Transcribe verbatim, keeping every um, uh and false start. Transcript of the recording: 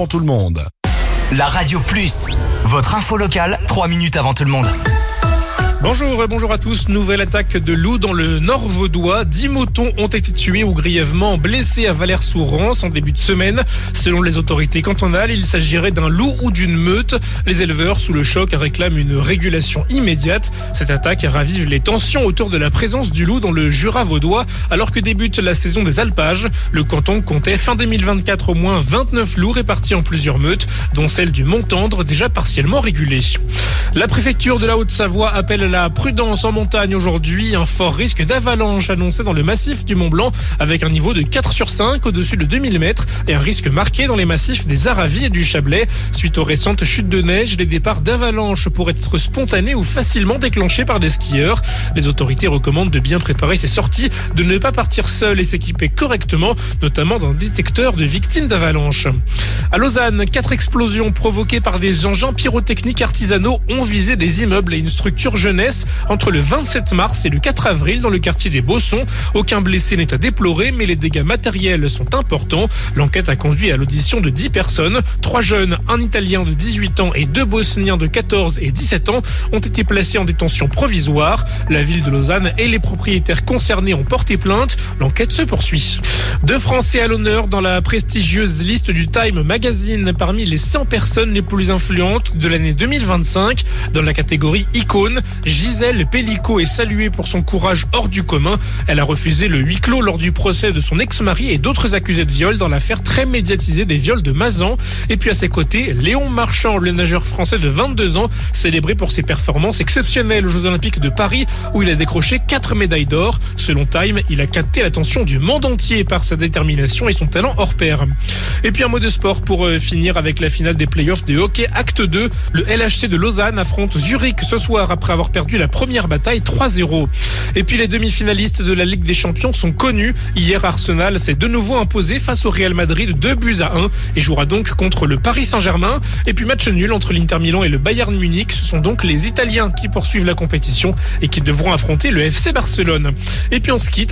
pour tout le monde. La Radio Plus, votre info locale, trois minutes avant tout le monde. Bonjour et bonjour à tous. Nouvelle attaque de loups dans le Nord vaudois. Dix moutons ont été tués ou grièvement blessés à Valère-sous-Rance en début de semaine. Selon les autorités cantonales, il s'agirait d'un loup ou d'une meute. Les éleveurs, sous le choc, réclament une régulation immédiate. Cette attaque ravive les tensions autour de la présence du loup dans le Jura vaudois, alors que débute la saison des alpages. Le canton comptait fin deux mille vingt-quatre au moins vingt-neuf loups répartis en plusieurs meutes, dont celle du Mont-Tendre, déjà partiellement régulée. La préfecture de la Haute-Savoie appelle la prudence en montagne aujourd'hui. Un fort risque d'avalanche annoncé dans le massif du Mont-Blanc avec un niveau de quatre sur cinq au-dessus de deux mille mètres et un risque marqué dans les massifs des Aravis et du Chablais. Suite aux récentes chutes de neige, les départs d'avalanche pourraient être spontanés ou facilement déclenchés par des skieurs. Les autorités recommandent de bien préparer ses sorties, de ne pas partir seul et s'équiper correctement, notamment d'un détecteur de victimes d'avalanche. À Lausanne, quatre explosions provoquées par des engins pyrotechniques artisanaux ont visé des immeubles et une structure jeunesse entre le vingt-sept mars et le quatre avril dans le quartier des Bossons. Aucun blessé n'est à déplorer, mais les dégâts matériels sont importants. L'enquête a conduit à l'audition de dix personnes. Trois jeunes, un Italien de dix-huit ans et deux Bosniens de quatorze et dix-sept ans ont été placés en détention provisoire. La ville de Lausanne et les propriétaires concernés ont porté plainte. L'enquête se poursuit. Deux Français à l'honneur dans la prestigieuse liste du Time Magazine parmi les cent personnes les plus influentes de l'année deux mille vingt-cinq. Dans la catégorie icône, Gisèle Pellicot est saluée pour son courage hors du commun. Elle a refusé le huis clos lors du procès de son ex-mari et d'autres accusés de viol dans l'affaire très médiatisée des viols de Mazan. Et puis à ses côtés, Léon Marchand, le nageur français de vingt-deux ans, célébré pour ses performances exceptionnelles aux Jeux Olympiques de Paris où il a décroché quatre médailles d'or. Selon Time, il a capté l'attention du monde entier par sa détermination et son talent hors pair. Et puis un mot de sport pour finir avec la finale des playoffs de hockey acte deux. Le L H C de Lausanne affronte Zurich ce soir après avoir perdu la première bataille trois zéro. Et puis les demi-finalistes de la Ligue des Champions sont connus. Hier, Arsenal s'est de nouveau imposé face au Real Madrid deux buts à un et jouera donc contre le Paris Saint-Germain. Et puis match nul entre l'Inter Milan et le Bayern Munich. Ce sont donc les Italiens qui poursuivent la compétition et qui devront affronter le F C Barcelone. Et puis on se quitte